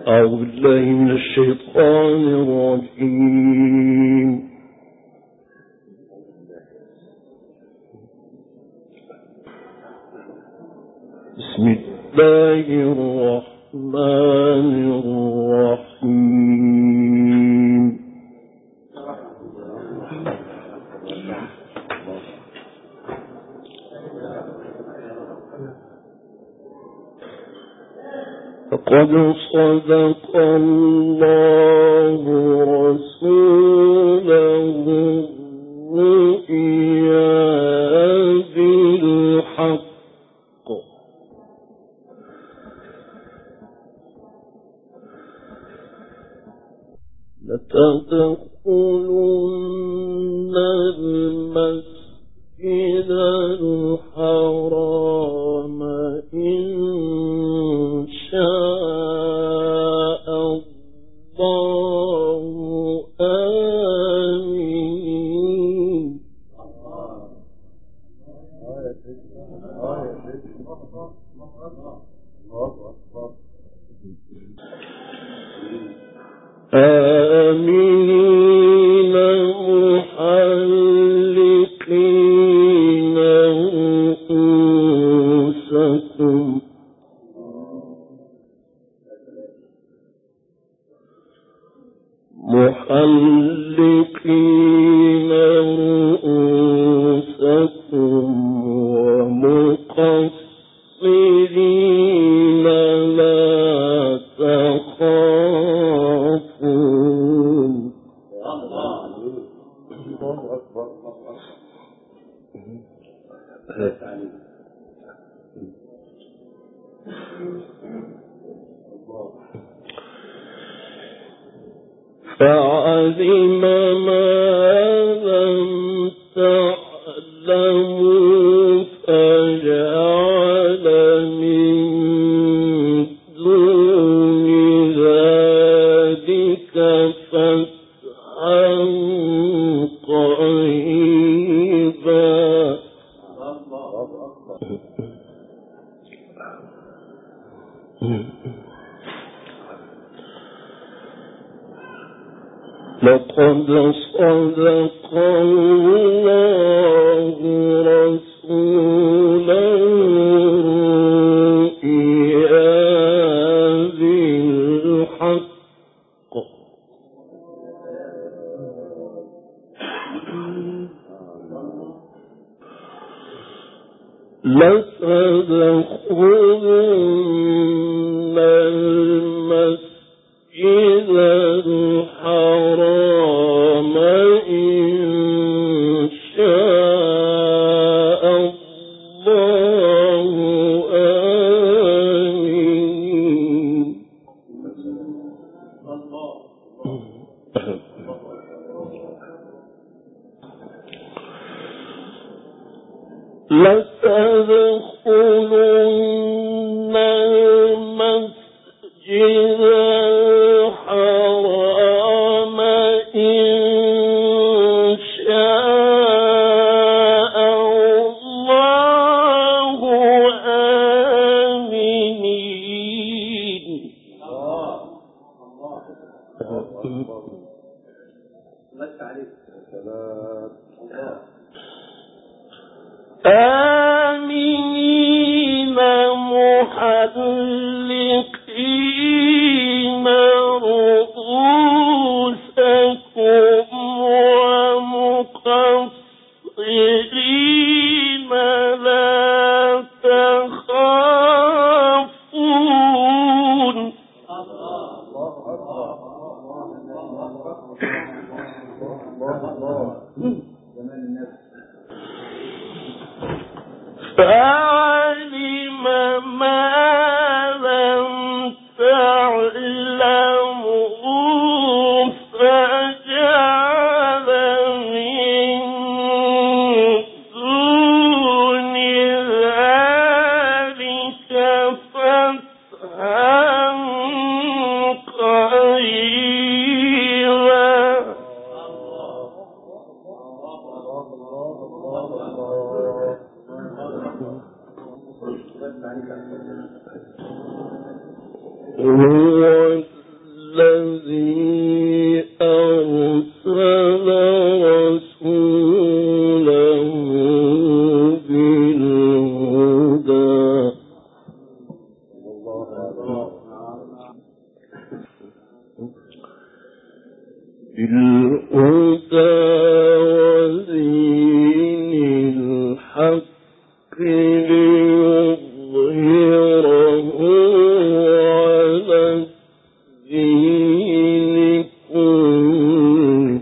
أعوذ بالله من الشيطان الرجيم. بسم الله الرحمن الرحيم. فقد صدق الله رسوله الرؤيا بالحق لتدخلن المسجد الحرام إن شاء الله آمين. آمين محلقين رؤوسكم ومقصرين لا تخافون. الله أكبر. فعلم ما لم تعلموا فجعل من دون ذلك فتحا قريبا. لقد صدق الله رسوله الرؤيا بالحق لتدخلن المسجد الحرام إن شاء الله آمين. لتدخلن المسجد الحرام إن شاء الله آمين. آمين محلقين رؤوسكم ومقصرين لا تخافون. فعلم ما لم تعلموا فجعل من دون ذلك فتحا قريبا. هو بالهدى ودين الحق ليظهره على الدين كله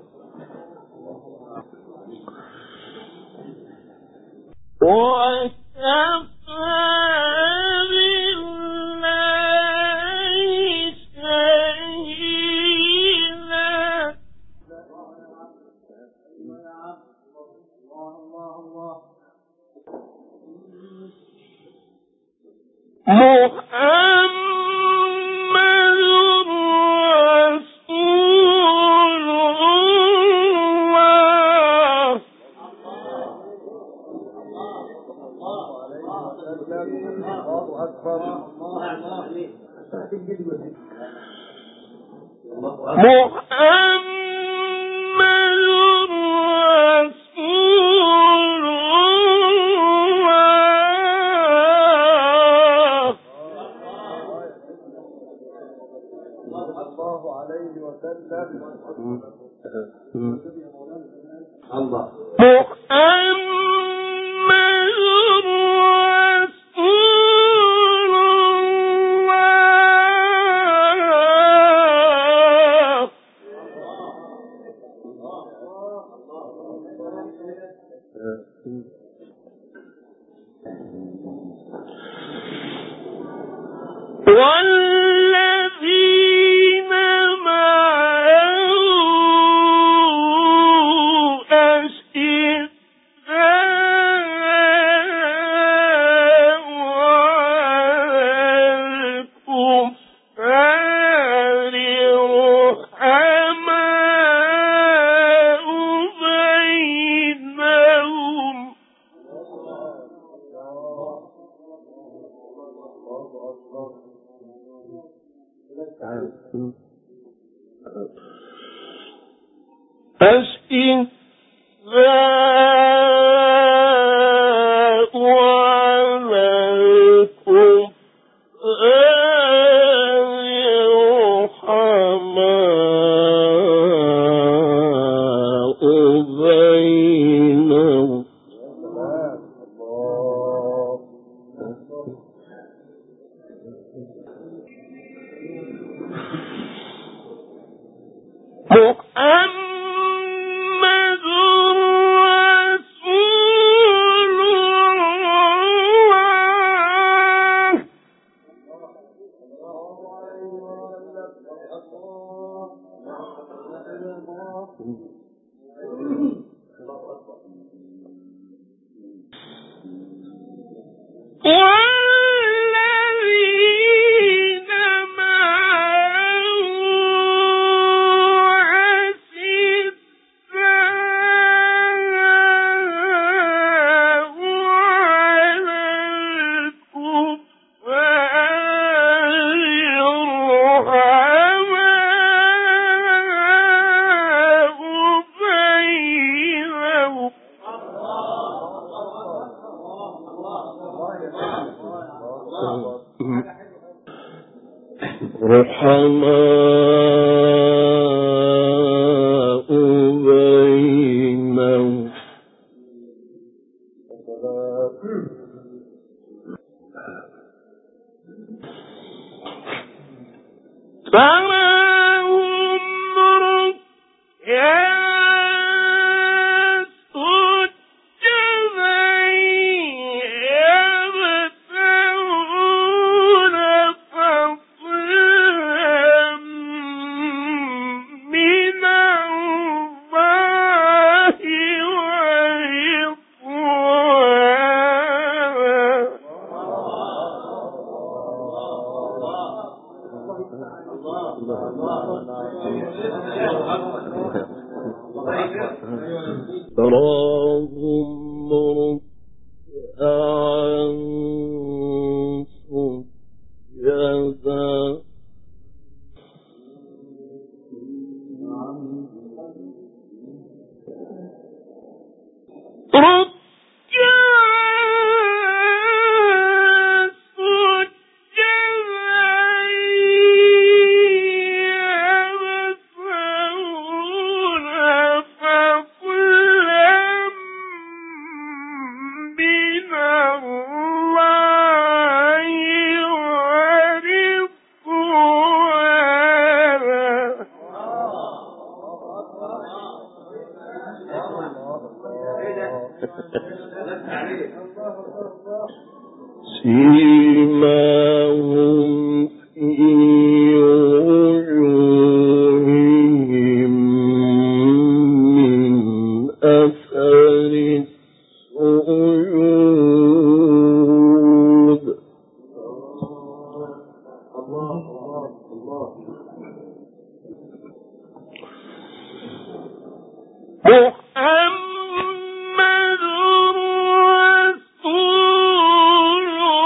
والذين معه أشداء على الكفار رحماء بينهم أشداء على الكفار رحماء بينهم محمد رسول الله والذين معه أشداء على الكفار رحماء بينهم رحماء بينهم تراهم ركعا سجدا يبتغون فضلا من الله ورضوانا تراهم ركعا سجدا سيماهم في وجوههم من أثر السجود محمد رسول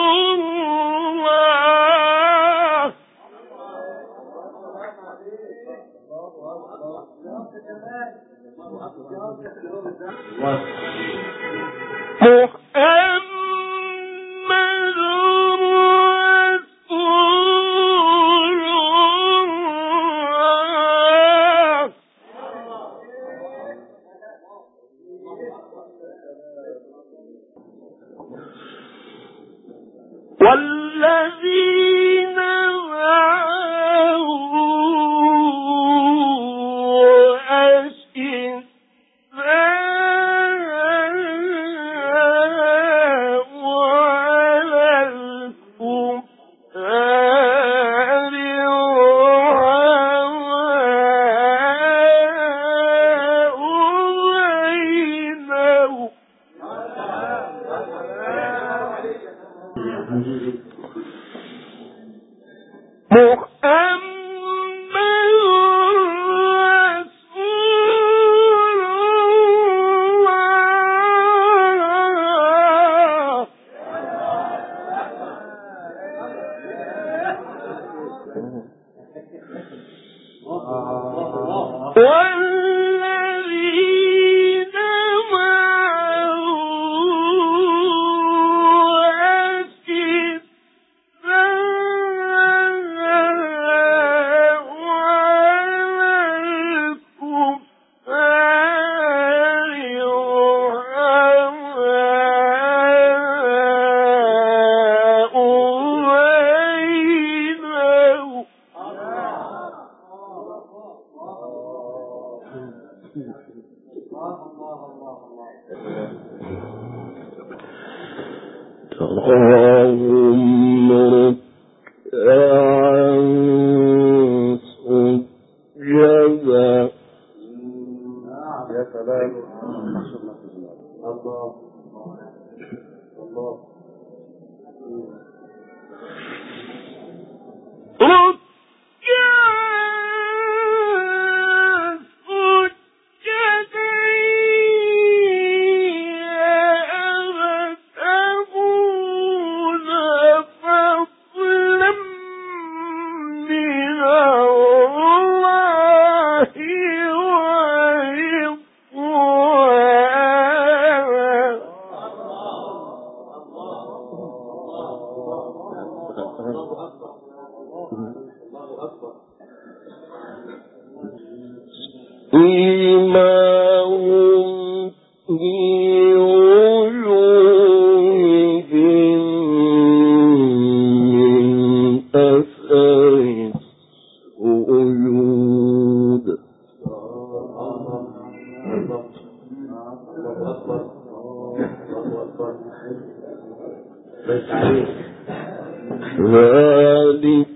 الله محمد رسول الله والذين معه أشداء على الكفار رحماء بينهم محمد رسول الله والذين معه تراهم ركعا سجدا يا سلام الله الله إيماهم في وجوههم من أثر السجود ذلك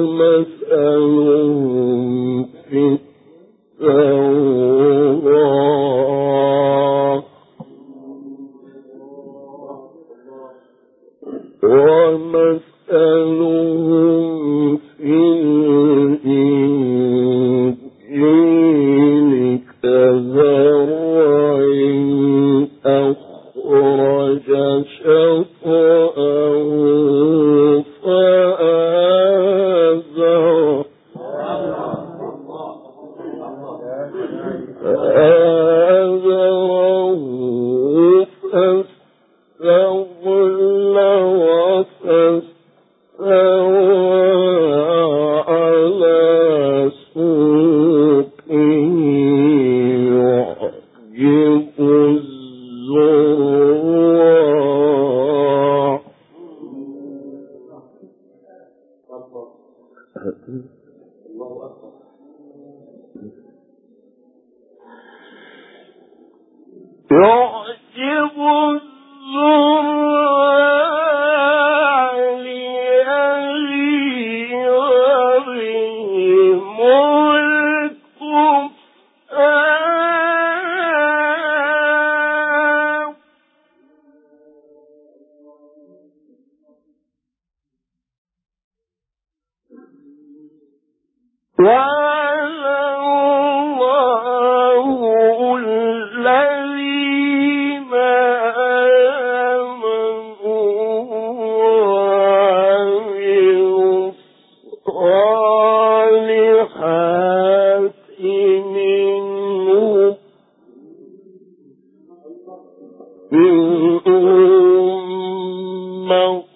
مثلهم في التوراة ومثلهم في الإنجيل كزرع أخرج شطأه فآزره فاستغل وفاستوى على سوقه يعجب الزراع يعجب الزراع وعلى الله الذين آمنوا وعملوا الصالحات منهم مغفرة